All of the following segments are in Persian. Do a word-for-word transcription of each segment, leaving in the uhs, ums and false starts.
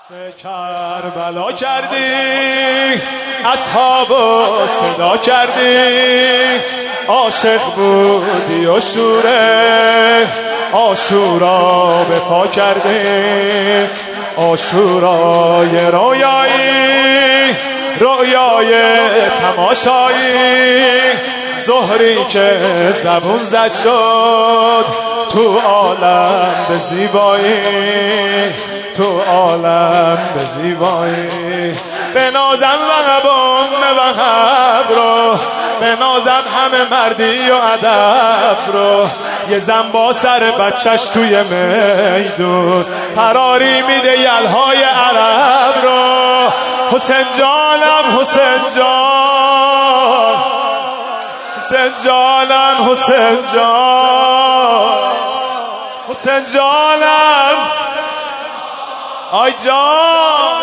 کربلا کردی اصحابو صدا کردی، عاشق بودی و شوره عاشورا به پا کردی. عاشورای رویایی رویای تماشایی، ظهری که زبون زد شد تو عالم به زیبایی، تو عالم به زیبایی. به نازم وهبم وهب رو، به نازم همه مردی و ادب رو. یه زن با سر بچهش توی میدون فراری میده یلهای عرب رو. حسین جانم حسین جان، حسین جانم حسین جان، حسین جانم آی جان،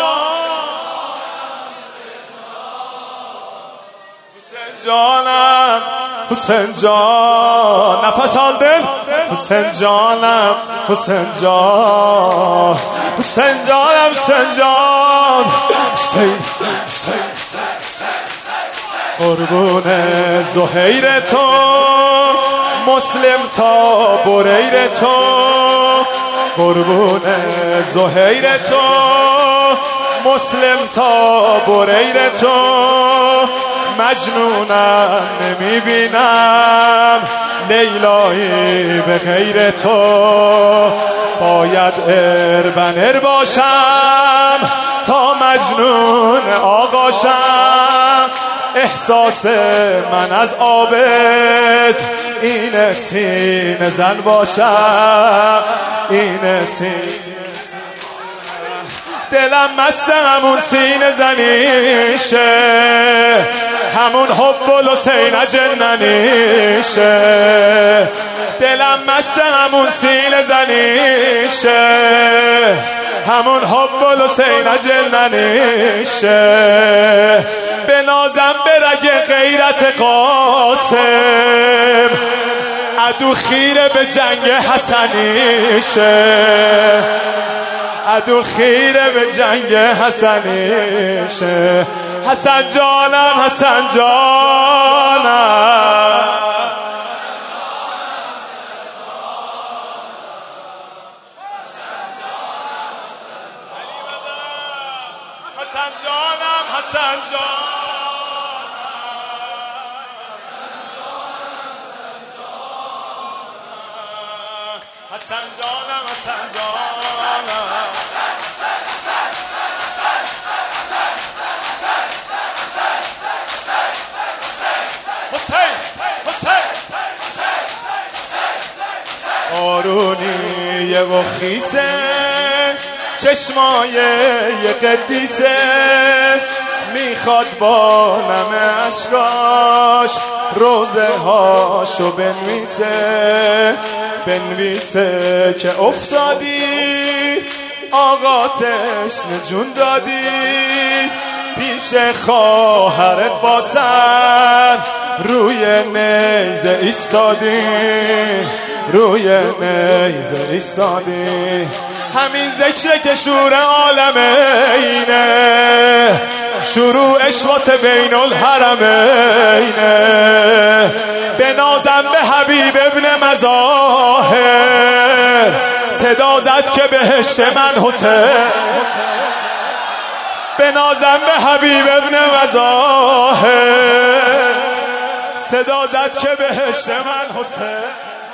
حسین جانم حسین جان. نفس آل دل. حسین جانم حسین جان، حسین جانم حسین جان. حسین قربون زهیر تو، مسلم تا بریر تو. قربون زهیر تو، مسلم تا بریر تو. مجنونم نمیبینم لیلایی به غیر تو. باید اربنر باشم تا مجنون آقاشم. احساس من از آبست این سینه زن باشم، این سینه دلم مست همون سینه زنیشه، همون حب الحسین جننیشه. دلم مست همون سینه زنیشه، همون حب الحسین جننیشه. به نازم به رگ غیرت قاسم، عدو خیره به جنگ حسنیشه، عدو خیره به جنگ حسنیشه. حسن جانم حسن جانم، حسن جانم حسن جانم، حسن جانم حسن جانم. آرونیه و خیسه چشمای یه قدیسه، میخواد با نم اشکاش روزه هاشو بنویسه. بنویسه که افتادی آقا تشنه جون دادی، پیش خواهرت با سر روی نیزه ایستادی، روی نیزه ایستادی. همین ذکره که شور عالمه اینه، شروعش واسه بین الحرمینه. به نازم به حبیب ابن مظاهر، صدا زد که بهشت من حسین. به نازم به حبیب ابن مظاهر، صدا زد که بهشت من حسین.